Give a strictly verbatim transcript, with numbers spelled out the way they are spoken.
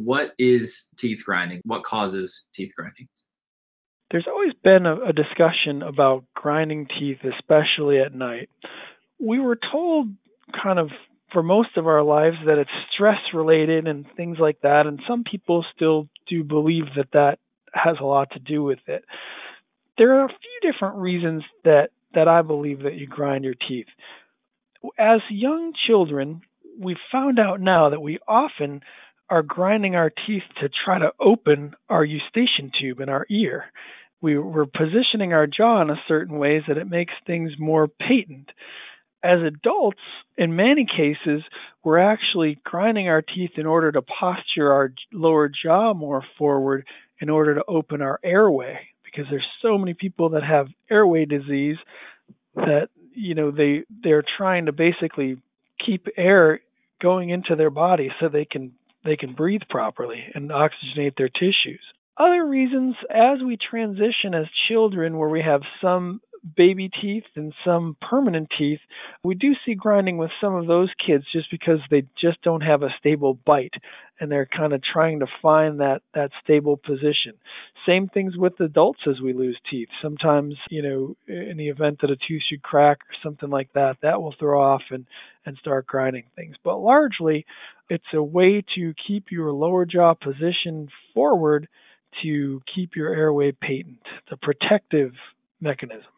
what is teeth grinding? What causes teeth grinding? There's always been a, a discussion about grinding teeth, especially at night. We were told kind of for most of our lives that it's stress related and things like that, and some people still do believe that that has a lot to do with it. There are a few different reasons that that I believe that you grind your teeth. As young children, we found out now that we often are grinding our teeth to try to open our eustachian tube in our ear. We, we're positioning our jaw in a certain ways that it makes things more patent. As adults, in many cases, we're actually grinding our teeth in order to posture our lower jaw more forward in order to open our airway, because there's so many people that have airway disease that you know they they're trying to basically keep air going into their body so they can they can breathe properly and oxygenate their tissues. Other reasons, as we transition as children where we have some baby teeth and some permanent teeth, we do see grinding with some of those kids just because they just don't have a stable bite and they're kind of trying to find that that stable position. Same things with adults as we lose teeth. Sometimes, you know, in the event that a tooth should crack or something like that, that will throw off and, and start grinding things. But largely, it's a way to keep your lower jaw positioned forward to keep your airway patent. It's a protective mechanism.